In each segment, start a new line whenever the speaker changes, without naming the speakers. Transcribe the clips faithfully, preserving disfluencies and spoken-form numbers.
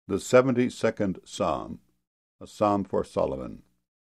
The seventy-second Psalm, a psalm for Solomon.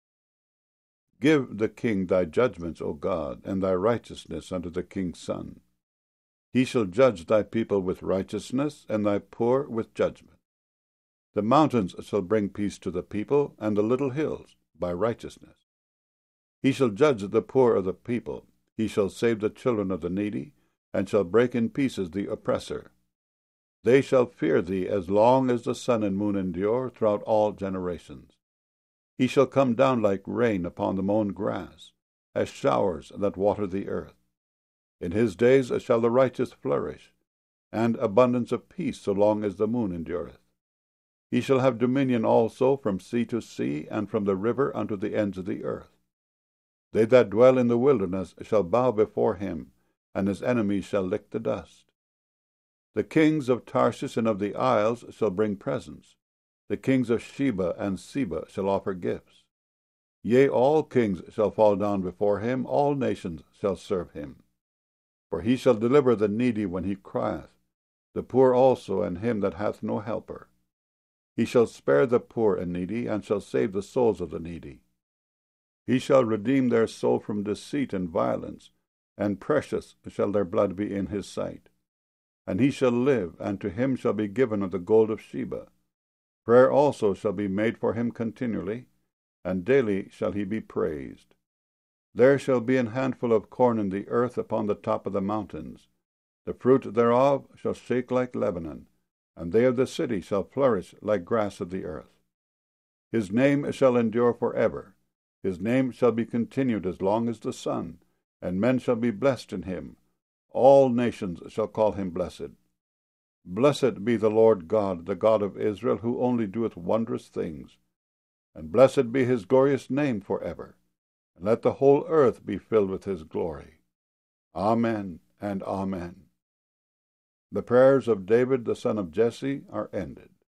Give the king thy judgments, O God, and thy righteousness unto the king's son. He shall judge thy people with righteousness, and thy poor with judgment. The mountains shall bring peace to the people, and the little hills by righteousness. He shall judge the poor of the people. He shall save the children of the needy, and shall break in pieces the oppressor. They shall fear thee as long as the sun and moon endure throughout all generations. He shall come down like rain upon the mown grass, as showers that water the earth. In his days shall the righteous flourish, and abundance of peace so long as the moon endureth. He shall have dominion also from sea to sea, and from the river unto the ends of the earth. They that dwell in the wilderness shall bow before him, and his enemies shall lick the dust. The kings of Tarshish and of the isles shall bring presents. The kings of Sheba and Seba shall offer gifts. Yea, all kings shall fall down before him, all nations shall serve him. For he shall deliver the needy when he crieth, the poor also, and him that hath no helper. He shall spare the poor and needy, and shall save the souls of the needy. He shall redeem their soul from deceit and violence, and precious shall their blood be in his sight. And he shall live, and to him shall be given of the gold of Sheba. Prayer also shall be made for him continually, and daily shall he be praised. There shall be an handful of corn in the earth upon the top of the mountains. The fruit thereof shall shake like Lebanon, and they of the city shall flourish like grass of the earth. His name shall endure for ever. His name shall be continued as long as the sun, and men shall be blessed in him. All nations shall call him blessed. Blessed be the Lord God, the God of Israel, who only doeth wondrous things. And blessed be his glorious name for ever. And let the whole earth be filled with his glory. Amen and amen. The prayers of David the son of Jesse are ended.